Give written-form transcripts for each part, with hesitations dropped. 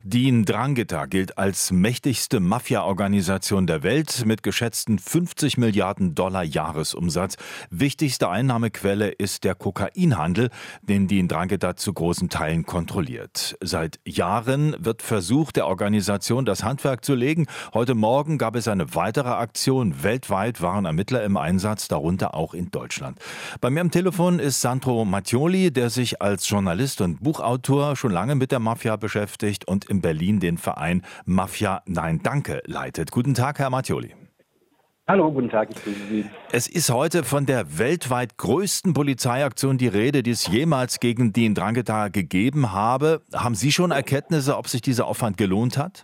Die 'Ndrangheta gilt als mächtigste Mafia-Organisation der Welt mit geschätzten 50 Milliarden Dollar Jahresumsatz. Wichtigste Einnahmequelle ist der Kokainhandel, den die 'Ndrangheta zu großen Teilen kontrolliert. Seit Jahren wird versucht, der Organisation das Handwerk zu legen. Heute Morgen gab es eine weitere Aktion. Weltweit waren Ermittler im Einsatz, darunter auch in Deutschland. Bei mir am Telefon ist Sandro Mattioli, der sich als Journalist und Buchautor schon lange mit der Mafia beschäftigt und in Berlin den Verein Mafia Nein Danke leitet. Guten Tag, Herr Mattioli. Hallo, guten Tag, ich grüße Sie. Es ist heute von der weltweit größten Polizeiaktion die Rede, die es jemals gegen die 'Ndrangheta gegeben habe. Haben Sie schon Erkenntnisse, ob sich dieser Aufwand gelohnt hat?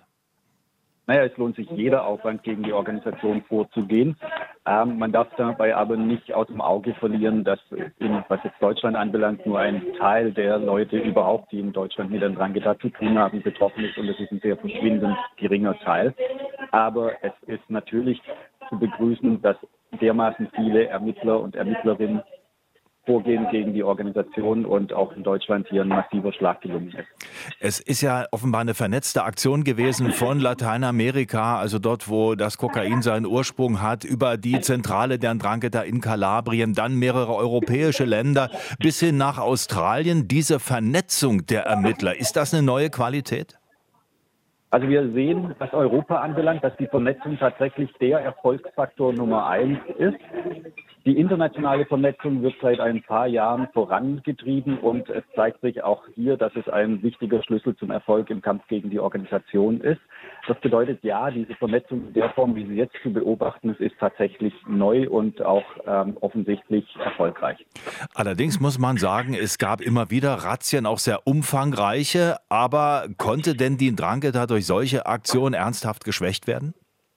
Naja, es lohnt sich jeder Aufwand, gegen die Organisation vorzugehen. Man darf dabei aber nicht aus dem Auge verlieren, dass, was jetzt Deutschland anbelangt, nur ein Teil der Leute überhaupt, die in Deutschland mit der 'Ndrangheta zu tun haben, betroffen ist. Und es ist ein sehr verschwindend geringer Teil. Aber es ist natürlich zu begrüßen, dass dermaßen viele Ermittler und Ermittlerinnen vorgehen gegen die Organisation und auch in Deutschland hier ein massiver Schlag gelungen ist. Es ist ja offenbar eine vernetzte Aktion gewesen von Lateinamerika, also dort, wo das Kokain seinen Ursprung hat, über die Zentrale der 'Ndrangheta in Kalabrien, dann mehrere europäische Länder bis hin nach Australien. Diese Vernetzung der Ermittler, ist das eine neue Qualität? Also wir sehen, was Europa anbelangt, dass die Vernetzung tatsächlich der Erfolgsfaktor Nummer 1 ist. Die internationale Vernetzung wird seit ein paar Jahren vorangetrieben und es zeigt sich auch hier, dass es ein wichtiger Schlüssel zum Erfolg im Kampf gegen die Organisation ist. Das bedeutet, ja, diese Vernetzung in der Form, wie sie jetzt zu beobachten ist tatsächlich neu und auch offensichtlich erfolgreich. Allerdings muss man sagen, es gab immer wieder Razzien, auch sehr umfangreiche. Aber konnte denn die 'Ndrangheta durch solche Aktionen ernsthaft geschwächt werden?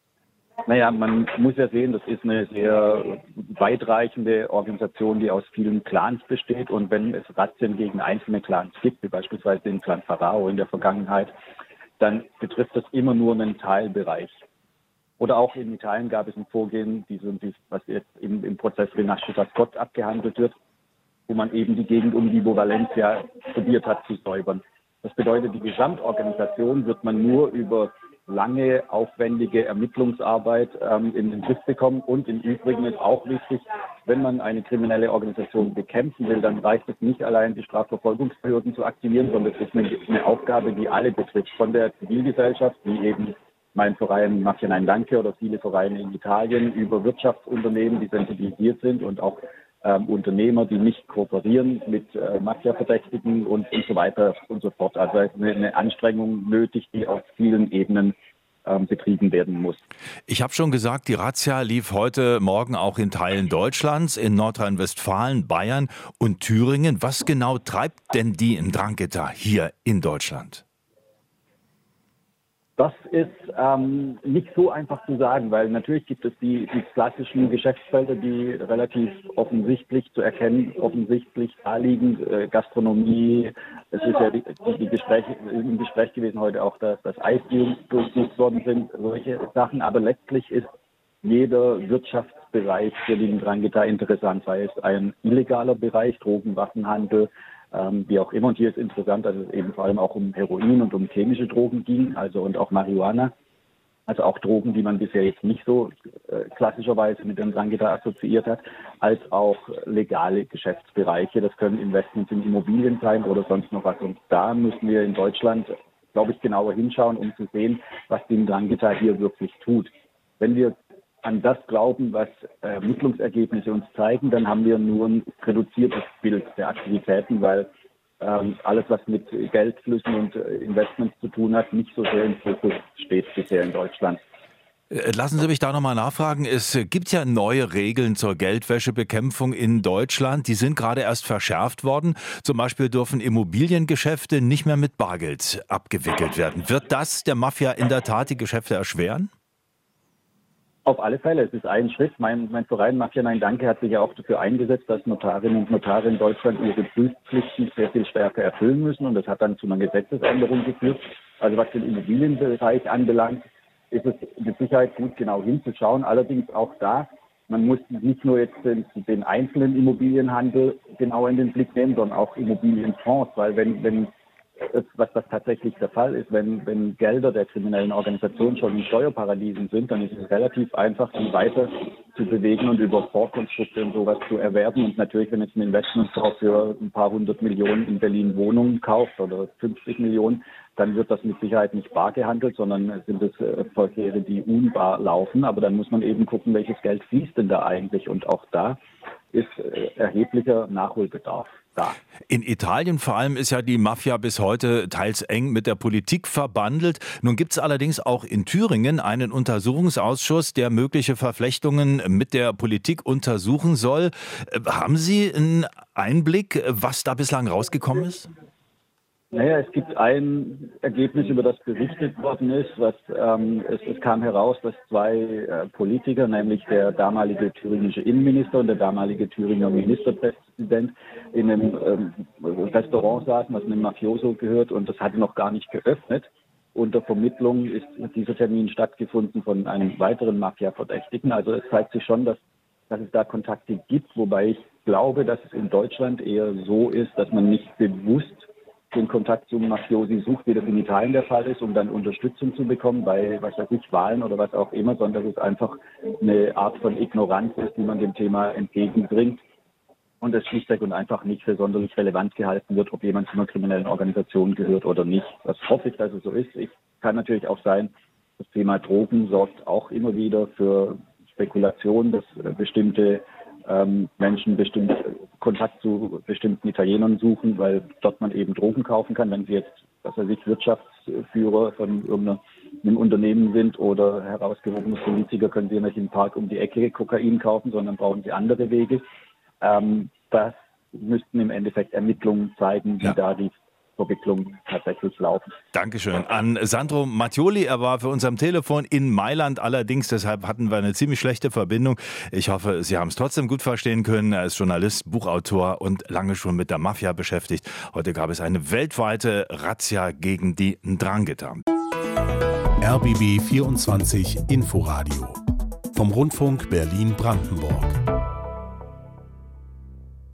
Naja, man muss ja sehen, das ist eine sehr weitreichende Organisation, die aus vielen Clans besteht. Und wenn es Razzien gegen einzelne Clans gibt, wie beispielsweise den Clan Pharao in der Vergangenheit, dann betrifft das immer nur einen Teilbereich. Oder auch in Italien gab es ein Vorgehen, was jetzt im Prozess Rinascita Scott abgehandelt wird, wo man eben die Gegend um Vibo Valentia probiert hat zu säubern. Das bedeutet, die Gesamtorganisation wird man nur über lange, aufwendige Ermittlungsarbeit in den Griff bekommen. Und im Übrigen ist auch wichtig, wenn man eine kriminelle Organisation bekämpfen will, dann reicht es nicht allein, die Strafverfolgungsbehörden zu aktivieren, sondern es ist eine Aufgabe, die alle betrifft. Von der Zivilgesellschaft, wie eben mein Verein Mafia Nein Danke oder viele Vereine in Italien, über Wirtschaftsunternehmen, die sensibilisiert sind und auch Unternehmer, die nicht kooperieren mit Mafia-Verdächtigen und so weiter und so fort. Also es ist eine Anstrengung nötig, die auf vielen Ebenen betrieben werden muss. Ich habe schon gesagt, die Razzia lief heute Morgen auch in Teilen Deutschlands, in Nordrhein-Westfalen, Bayern und Thüringen. Was genau treibt denn die 'Ndrangheta hier in Deutschland? Das ist nicht so einfach zu sagen, weil natürlich gibt es die klassischen Geschäftsfelder, die relativ offensichtlich zu erkennen, offensichtlich da liegen. Gastronomie, es ist ja die Gespräche, im Gespräch gewesen heute auch, dass das Eis durchsucht worden sind, solche Sachen. Aber letztlich ist jeder Wirtschaftsbereich für die 'Ndrangheta interessant, sei es ein illegaler Bereich, Drogen, Waffenhandel, wie auch immer. Und hier ist interessant, dass es eben vor allem auch um Heroin und um chemische Drogen ging, also und auch Marihuana. Also auch Drogen, die man bisher jetzt nicht so klassischerweise mit der 'Ndrangheta assoziiert hat, als auch legale Geschäftsbereiche. Das können Investments in Immobilien sein oder sonst noch was. Und da müssen wir in Deutschland, glaube ich, genauer hinschauen, um zu sehen, was die 'Ndrangheta hier wirklich tut. Wenn wir an das glauben, was Ermittlungsergebnisse uns zeigen, dann haben wir nur ein reduziertes Bild der Aktivitäten, weil alles, was mit Geldflüssen und Investments zu tun hat, nicht so sehr im Fokus steht bisher in Deutschland. Lassen Sie mich da nochmal nachfragen. Es gibt ja neue Regeln zur Geldwäschebekämpfung in Deutschland. Die sind gerade erst verschärft worden. Zum Beispiel dürfen Immobiliengeschäfte nicht mehr mit Bargeld abgewickelt werden. Wird das der Mafia in der Tat die Geschäfte erschweren? Auf alle Fälle, es ist ein Schritt. Mein Verein Mafia Nein Danke hat sich ja auch dafür eingesetzt, dass Notarinnen und Notare in Deutschland ihre Prüfpflichten sehr viel stärker erfüllen müssen. Und das hat dann zu einer Gesetzesänderung geführt. Also was den Immobilienbereich anbelangt, ist es mit Sicherheit gut, genau hinzuschauen. Allerdings auch da, man muss nicht nur jetzt den einzelnen Immobilienhandel genau in den Blick nehmen, sondern auch Immobilienfonds. Weil wenn was tatsächlich der Fall ist, wenn Gelder der kriminellen Organisation schon in Steuerparadiesen sind, dann ist es relativ einfach, die weiter zu bewegen und über Vorkonstrukte und sowas zu erwerben. Und natürlich, wenn jetzt ein Investmentfonds für ein paar 100 Millionen in Berlin Wohnungen kauft oder 50 Millionen, dann wird das mit Sicherheit nicht bar gehandelt, sondern sind es Verkehre, die unbar laufen. Aber dann muss man eben gucken, welches Geld fließt denn da eigentlich. Und auch da ist erheblicher Nachholbedarf da. In Italien vor allem ist ja die Mafia bis heute teils eng mit der Politik verbandelt. Nun gibt es allerdings auch in Thüringen einen Untersuchungsausschuss, der mögliche Verflechtungen mit der Politik untersuchen soll. Haben Sie einen Einblick, was da bislang rausgekommen ist? Naja, es gibt ein Ergebnis, über das berichtet worden ist. Es kam heraus, dass zwei Politiker, nämlich der damalige thüringische Innenminister und der damalige Thüringer Ministerpräsident, in einem Restaurant saßen, was einem Mafioso gehört, und das hatte noch gar nicht geöffnet. Unter Vermittlung ist dieser Termin stattgefunden von einem weiteren Mafia-Verdächtigen. Also es zeigt sich schon, dass es da Kontakte gibt, wobei ich glaube, dass es in Deutschland eher so ist, dass man nicht bewusst den Kontakt zum Mafiosi sucht, wie das in Italien der Fall ist, um dann Unterstützung zu bekommen bei, was weiß ich, Wahlen oder was auch immer, sondern dass es einfach eine Art von Ignoranz ist, die man dem Thema entgegenbringt und es schlichtweg und einfach nicht für sonderlich relevant gehalten wird, ob jemand zu einer kriminellen Organisation gehört oder nicht. Das hoffe ich, dass es so ist. Es kann natürlich auch sein, das Thema Drogen sorgt auch immer wieder für Spekulation, dass bestimmte Menschen bestimmt Kontakt zu bestimmten Italienern suchen, weil dort man eben Drogen kaufen kann. Wenn sie jetzt, was weiß ich, Wirtschaftsführer von irgendeinem Unternehmen sind oder herausgehobene Politiker, können sie ja nicht im Park um die Ecke Kokain kaufen, sondern brauchen sie andere Wege. Das müssten im Endeffekt Ermittlungen zeigen, wie da die Verwicklungen tatsächlich laufen. Dankeschön an Sandro Mattioli. Er war für uns am Telefon in Mailand allerdings, deshalb hatten wir eine ziemlich schlechte Verbindung. Ich hoffe, Sie haben es trotzdem gut verstehen können. Er ist Journalist, Buchautor und lange schon mit der Mafia beschäftigt. Heute gab es eine weltweite Razzia gegen die 'Ndrangheta. RBB 24 Inforadio vom Rundfunk Berlin-Brandenburg.